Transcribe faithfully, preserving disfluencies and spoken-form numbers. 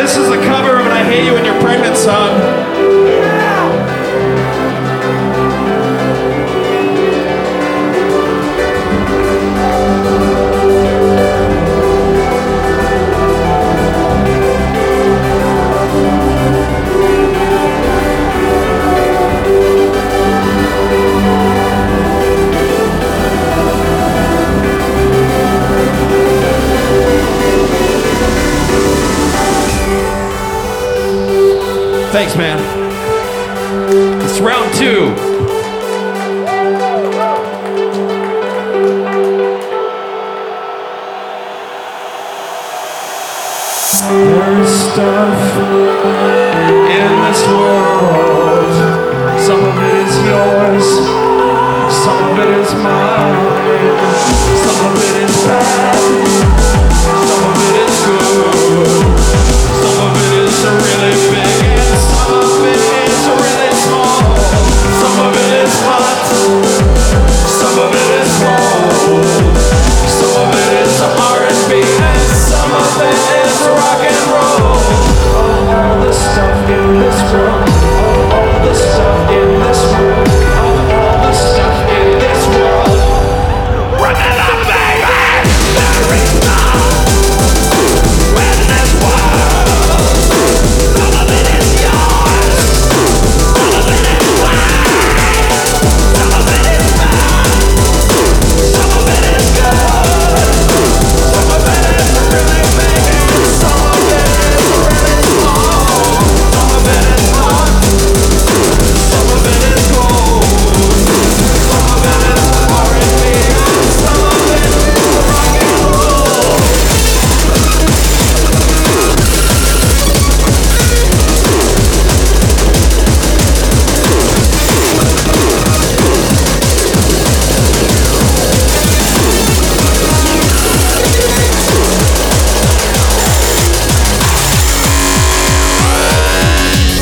This is a cover of an I Hate You When You're Pregnant song. Thanks, man. It's round two. There's stuff in this world. Some of it is yours. Some of it is mine. Some of it is bad.